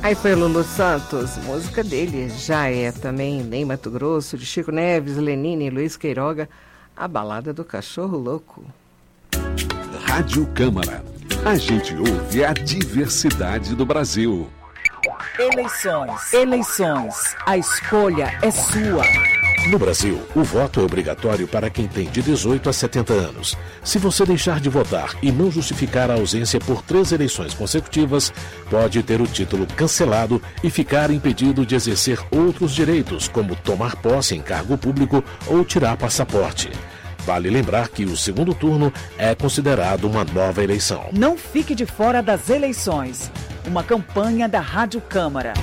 Aí foi Lulu Santos, música dele, já é também Ney Mato Grosso, de Chico Neves, Lenine e Luiz Queiroga, a balada do cachorro louco. Rádio Câmara, a gente ouve a diversidade do Brasil. Eleições, eleições, a escolha é sua. No Brasil, o voto é obrigatório para quem tem de dezoito a setenta anos. Se você deixar de votar e não justificar a ausência por três eleições consecutivas, pode ter o título cancelado e ficar impedido de exercer outros direitos, como tomar posse em cargo público ou tirar passaporte. Vale lembrar que o segundo turno é considerado uma nova eleição. Não fique de fora das eleições. Uma campanha da Rádio Câmara.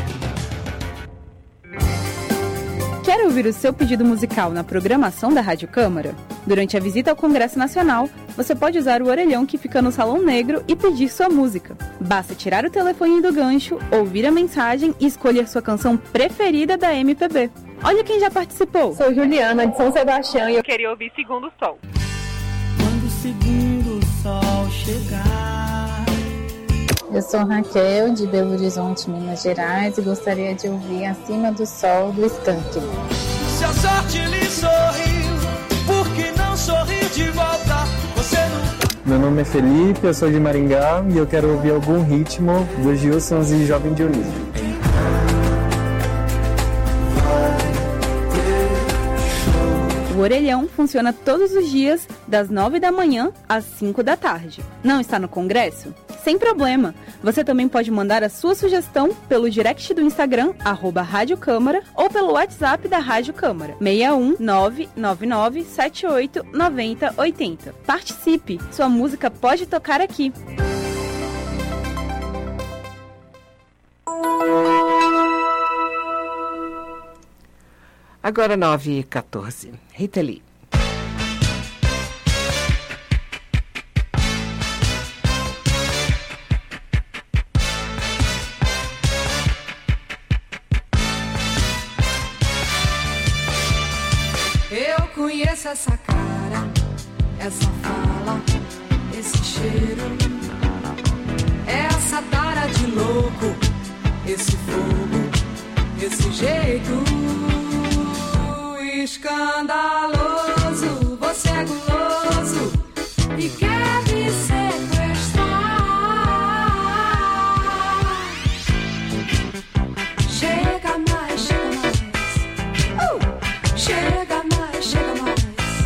Quer ouvir o seu pedido musical na programação da Rádio Câmara? Durante a visita ao Congresso Nacional, você pode usar o orelhão que fica no Salão Negro e pedir sua música. Basta tirar o telefone do gancho, ouvir a mensagem e escolher sua canção preferida da M P B. Olha quem já participou. Sou Juliana, de São Sebastião, e eu queria ouvir Segundo Sol. Quando o segundo sol chegar. Eu sou Raquel, de Belo Horizonte, Minas Gerais, e gostaria de ouvir Acima do Sol, do Skank. Se a sorte lhe sorriu, por que não sorrir de volta? Você não... Meu nome é Felipe, eu sou de Maringá e eu quero ouvir algum ritmo dos Gilsons e Jovem Dionísio. O orelhão funciona todos os dias, das nove da manhã às cinco da tarde. Não está no Congresso? Sem problema! Você também pode mandar a sua sugestão pelo direct do Instagram, arroba Rádio Câmara, ou pelo WhatsApp da Rádio Câmara, seis um nove nove nove sete oito nove zero oito zero. Participe! Sua música pode tocar aqui! Agora nove e quatorze. Rita Lee. Eu conheço essa cara, essa fala, esse cheiro, essa tara de louco, esse fogo, esse jeito escandaloso. Você é guloso e quer me sequestrar. Chega mais, chega mais. Uh! Chega mais, chega mais.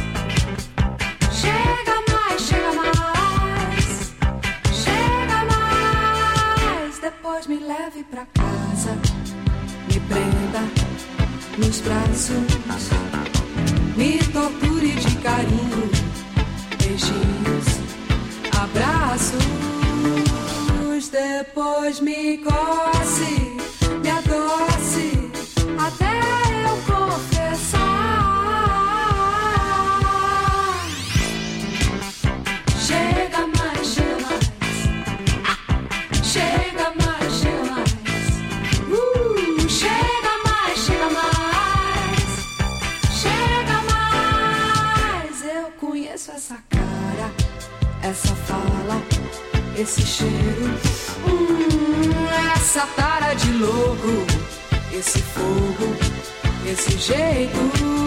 Chega mais, chega mais. Chega mais. Depois me leve pra casa, me prenda nos braços, me torture de carinho, beijinhos, abraços. Depois me coce, me adoce, até eu confessar. Chega mais, chega mais. Chega mais, chega mais. Uh, chega mais, chega mais. Chega mais. Eu conheço essa cara, essa fala, esse cheiro, hum, essa tara de louco, esse fogo, esse jeito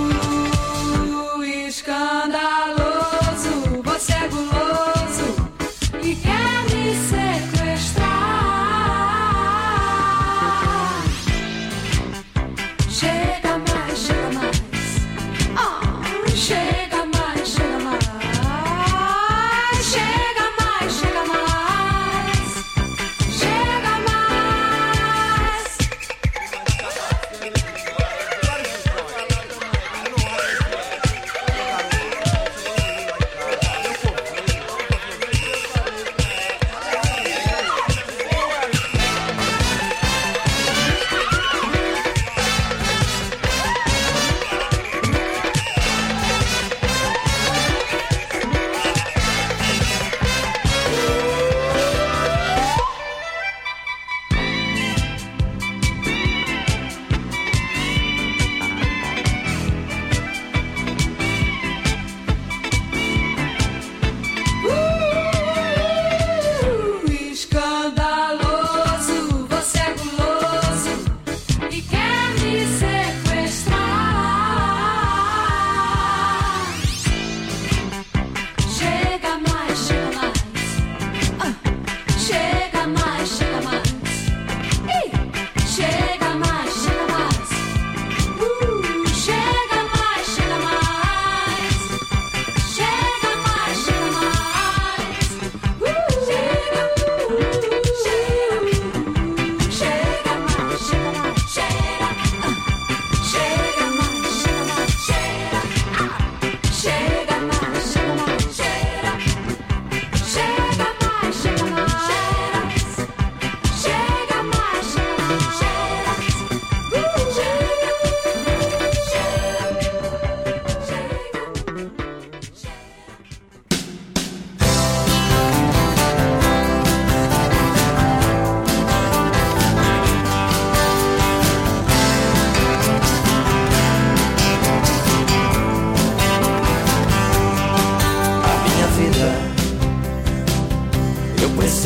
escandaloso. Você é guloso e quer me sequestrar. Chega mais, chega mais. Oh, chega mais, chega mais. Chega mais, chega mais. Chega mais.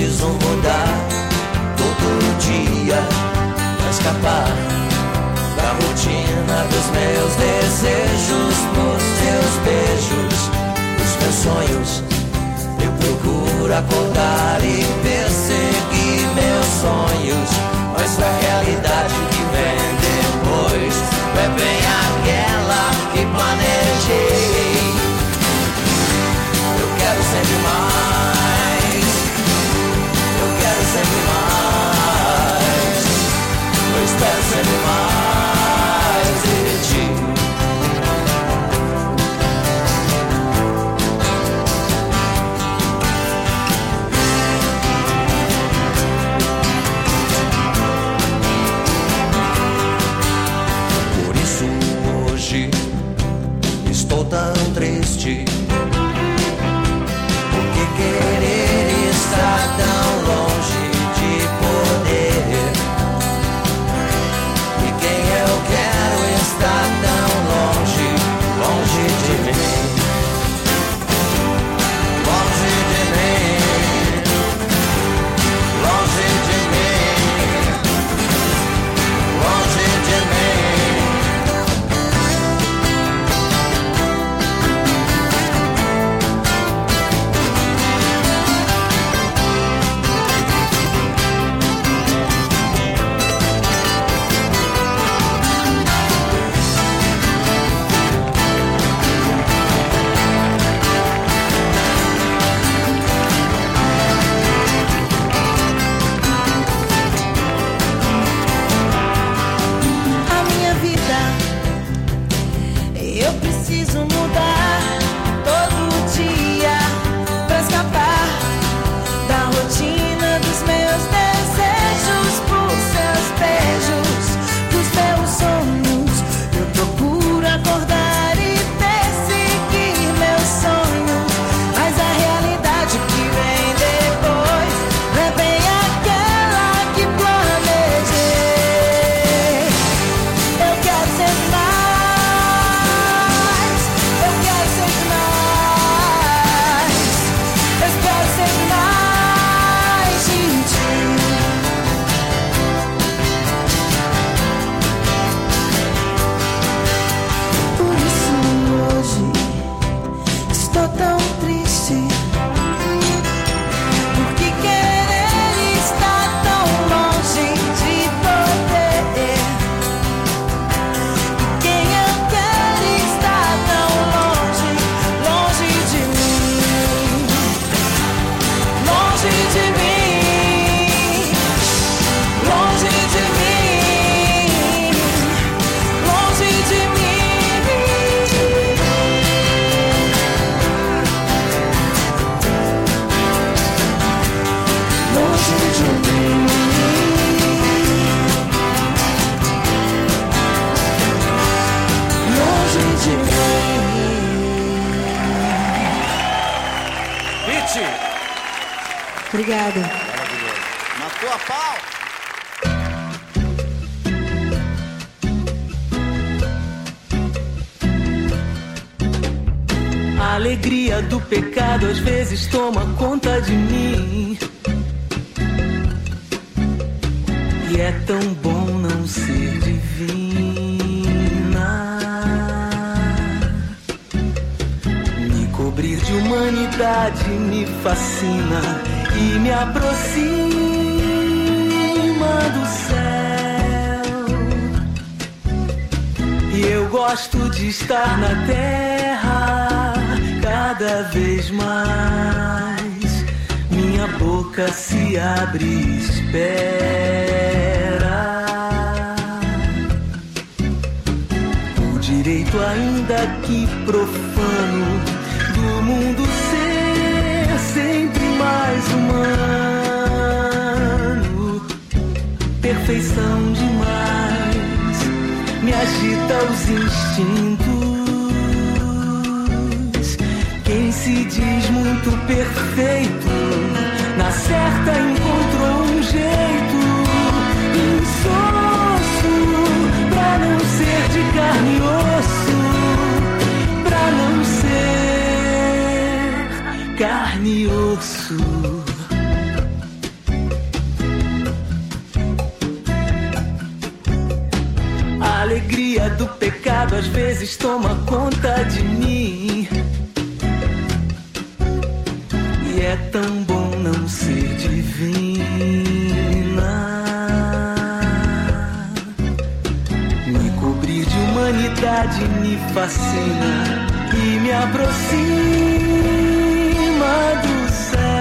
preciso mudar todo dia pra escapar da rotina dos meus desejos, por teus beijos, os meus sonhos. Eu procuro acordar e perseguir meus sonhos, mas a realidade que vem depois é bem aquela que planejei. Eu quero sempre mais, eu quero sempre mais, eu espero sempre mais de ti. Por isso hoje estou tão triste, porque querer estar tão longe de poder. E quem eu quero estar tão longe, longe de mim, longe de mim, longe de mim, longe de mim. A minha vida, eu preciso mudar todo dia pra escapar da rotina dos meus desejos, por seus beijos, dos meus sonhos. Eu procuro acordar e perseguir meus sonhos, mas a realidade que vem depois não é bem aquela que planejei. Eu quero sempre mais, eu quero sempre mais, eu espero sempre mais de ti. Por isso hoje estou tão triste, porque querer estar tão longe de poder. Quem eu quero estar tão longe, longe de mim, longe de mim, longe de mim, longe de mim. Longe de mim, longe de mim. Pitty, Obrigada. matou a pau. A alegria do pecado às vezes toma conta de mim. E é tão bom não ser divina, me cobrir de humanidade me fascina e me aproxima do céu. E eu gosto de estar na terra cada vez mais. Minha boca se abre e espera o direito, ainda que profano, do mundo ser sempre mais humano. Perfeição demais me agita os instintos. Quem se diz muito perfeito, na certa encontrou um jeito insosso pra não ser de carne e osso, pra não ser carne e osso. alegria do pecado às vezes toma conta de mim. E é tão bom não ser divina. Me cobrir de humanidade me fascina e me aproxima do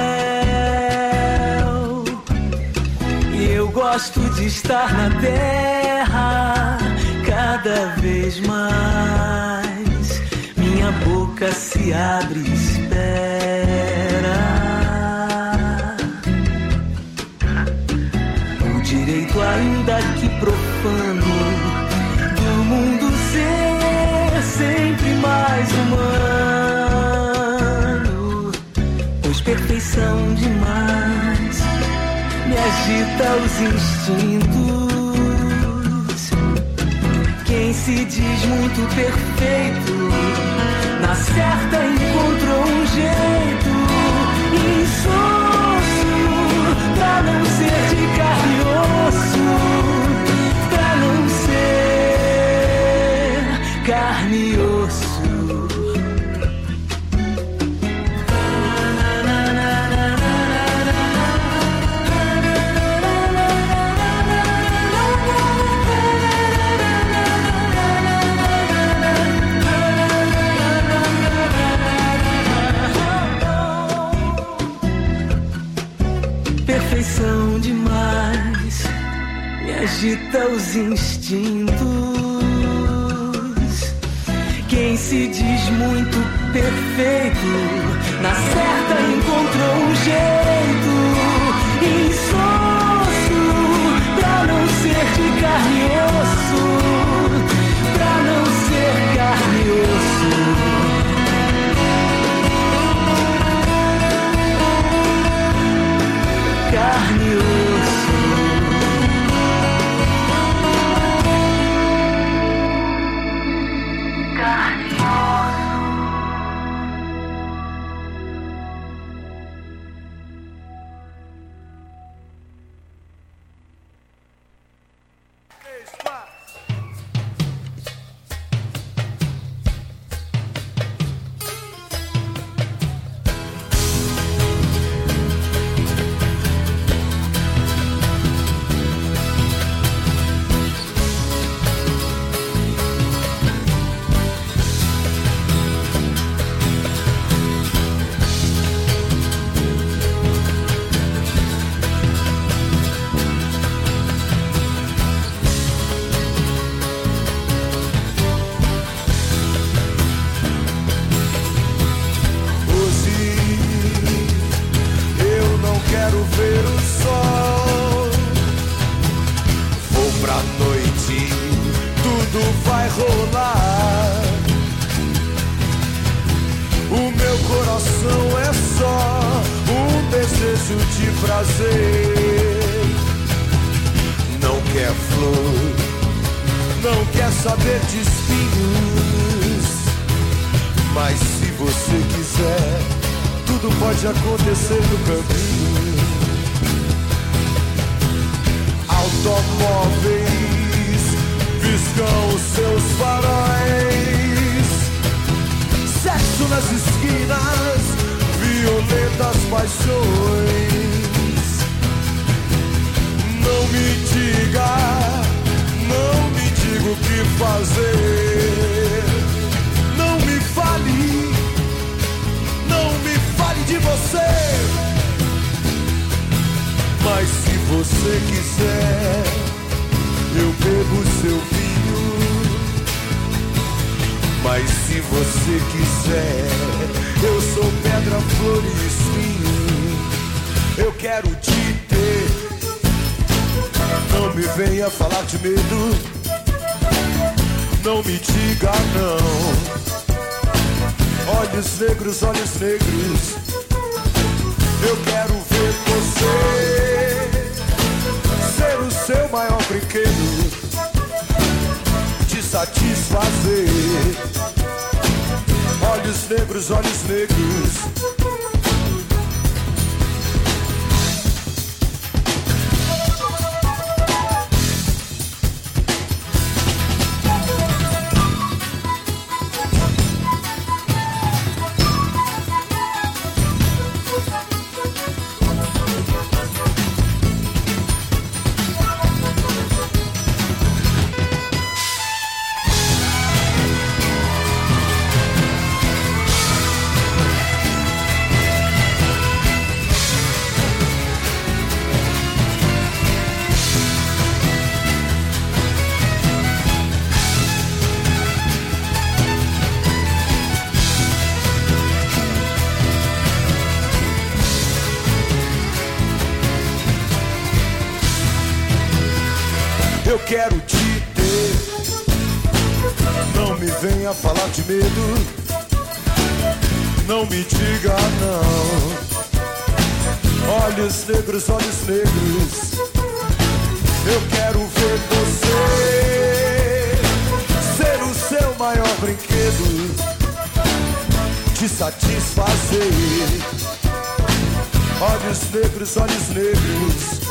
céu. E eu gosto de estar na terra cada vez mais. Minha boca se abre e espera o direito, ainda que profano, do mundo ser sempre mais humano. Pois perfeição demais me agita os instintos. Quem se diz muito perfeito, na certa encontrou um jeito insosso pra não ser de carne e osso, pra não ser carne e osso. Perfeição demais me agita os instintos. Quem se diz muito perfeito, na certa encontrou um jeito insosso pra não ser de carne e osso, pra não ser carne e osso. Carne e osso. Carne e osso. eu quero te ter. Não me venha falar de medo, não me diga não. Olhos negros, olhos negros, eu quero ver você ser o seu maior brinquedo, te satisfazer. Olhos negros, olhos negros.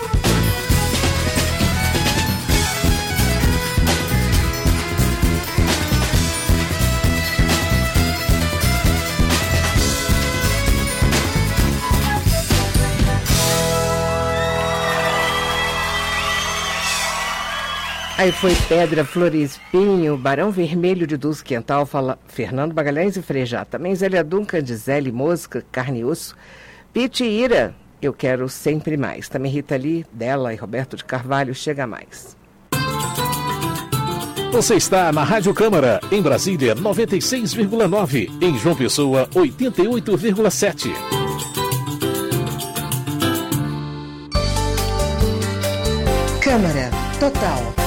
Aí foi Pedra, Flor e Espinho, Barão Vermelho de Dulce Quental, fala Fernando Magalhães e Frejá. Também Zélia Duncan de Zélia Mosca, Carne e Osso. Pete e Ira, Eu Quero Sempre Mais. Também Rita Lee, dela e Roberto de Carvalho, Chega Mais. Você está na Rádio Câmara, em Brasília, noventa e seis vírgula nove. Em João Pessoa, oitenta e oito vírgula sete. Câmara Total.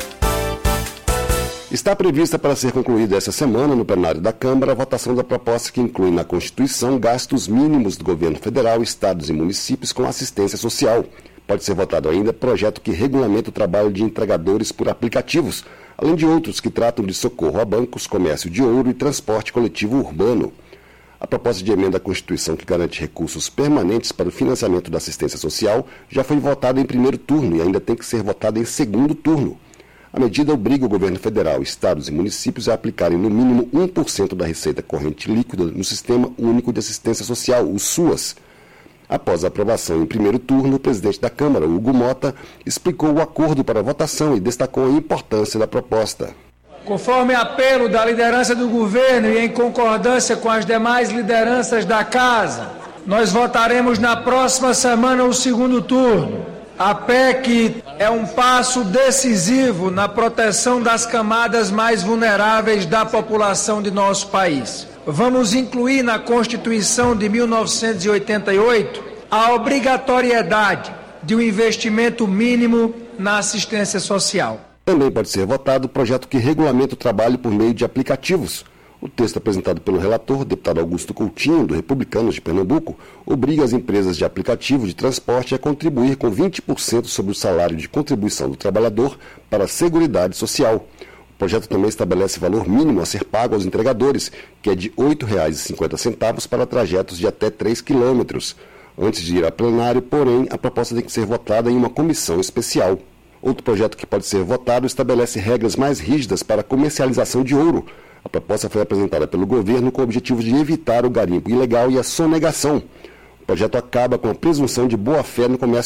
Está prevista para ser concluída essa semana no plenário da Câmara a votação da proposta que inclui na Constituição gastos mínimos do governo federal, estados e municípios com assistência social. Pode ser votado ainda projeto que regulamenta o trabalho de entregadores por aplicativos, além de outros que tratam de socorro a bancos, comércio de ouro e transporte coletivo urbano. A proposta de emenda à Constituição que garante recursos permanentes para o financiamento da assistência social já foi votada em primeiro turno e ainda tem que ser votada em segundo turno. A medida obriga o governo federal, estados e municípios a aplicarem no mínimo um por cento da receita corrente líquida no Sistema Único de Assistência Social, o SUAS. Após a aprovação em primeiro turno, o presidente da Câmara, Hugo Mota, explicou o acordo para a votação e destacou a importância da proposta. Conforme apelo da liderança do governo e em concordância com as demais lideranças da Casa, nós votaremos na próxima semana o segundo turno. A P E C é um passo decisivo na proteção das camadas mais vulneráveis da população de nosso país. Vamos incluir na Constituição de mil novecentos e oitenta e oito a obrigatoriedade de um investimento mínimo na assistência social. Também pode ser votado o projeto que regulamenta o trabalho por meio de aplicativos. O texto apresentado pelo relator, deputado Augusto Coutinho, do Republicanos de Pernambuco, obriga as empresas de aplicativo de transporte a contribuir com vinte por cento sobre o salário de contribuição do trabalhador para a Seguridade Social. O projeto também estabelece valor mínimo a ser pago aos entregadores, que é de oito reais e cinquenta centavos para trajetos de até três quilômetros. Antes de ir a plenário, porém, a proposta tem que ser votada em uma comissão especial. Outro projeto que pode ser votado estabelece regras mais rígidas para a comercialização de ouro. A proposta foi apresentada pelo governo com o objetivo de evitar o garimpo ilegal e a sonegação. O projeto acaba com a presunção de boa-fé no comércio